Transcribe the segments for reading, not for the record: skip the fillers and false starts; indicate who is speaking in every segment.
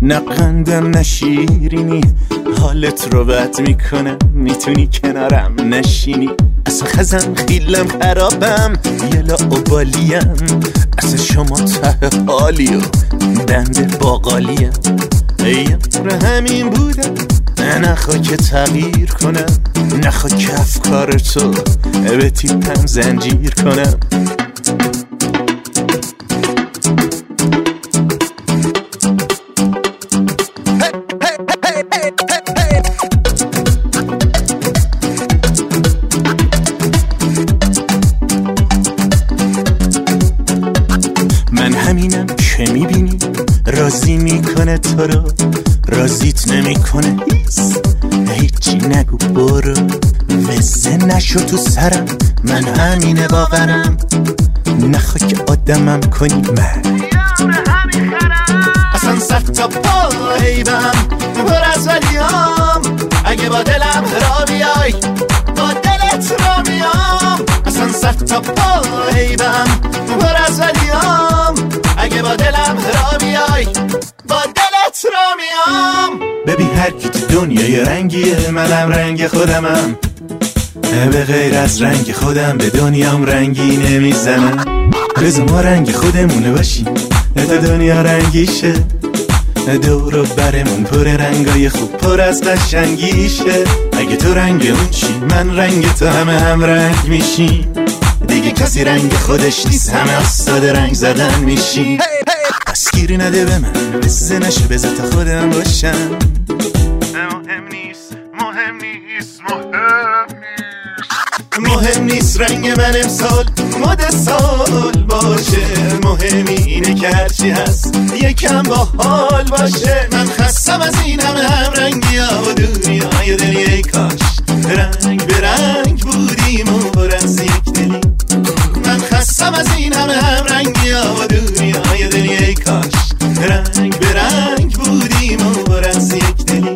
Speaker 1: نه قندم نه شیرینی، حالت رو بد میکنم، میتونی کنارم نشینی. اصلا خزم خیلم خرابم، یه لاوبالیم، اصلا شما ته حالی و بنده باقالیم. یار همین بودم، نخوا که تغییر کنم، نخوا که افکار تو به تیپم زنجیر کنم. من همینم که میبینی راضی میکنه تو رو، راضیت نمیکنه هیچی نگو برو. وزه نشو تو سرم، من همینه باورم، نخوا که آدمم کنی من اصلا صد تا پایبم پر از ولیام. اگه با دلم را بیای با دلت را میام، اصلا صد تا پایبم پر از ولیام. اگه با دلم را بیای با دلت را میام. ببین هر کی تو دنیای رنگیه، منم رنگ خودمم، به غیر از رنگ خودم به دنیام رنگی نمیزنم. بذار ما رنگ خودمونه باشیم تا دنیا رنگیشه، دور و برمون پر رنگای خوب پر از قشنگیشه. اگه تو رنگ اون چی من رنگ تو، همه هم رنگ میشیم دیگه، کسی رنگ خودش نیست، همه استاد رنگ زدن میشیم. پس گیری نده به من، بزه نشه بزه تا خودم باشم. مهم نیست مهم نیست مهم نیست رنگ من امسال مد سال باشه، مهم اینه که هرچی هست یکم با حال باشه. من خستم از این همه رنگی ها و دنیای دلی، کاش رنگ به رنگ بودیم و پر از یک دلی. من خستم از این همه رنگی ها و دنیای دلی، کاش رنگ به رنگ بودیم و پر از یک دلی.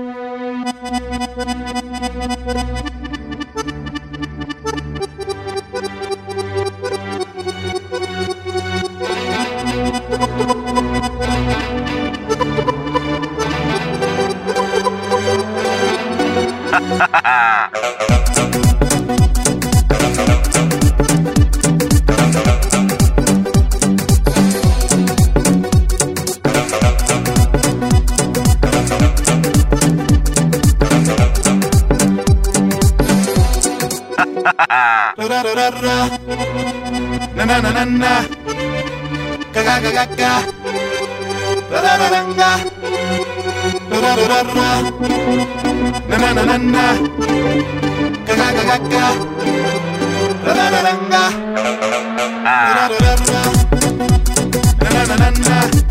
Speaker 1: Na na na na na, ga ga ga ga ga, la la la la la, la la la la la, na na na na na, ga ga ga ga ga, la la la la la, la la la la la, na na na na na.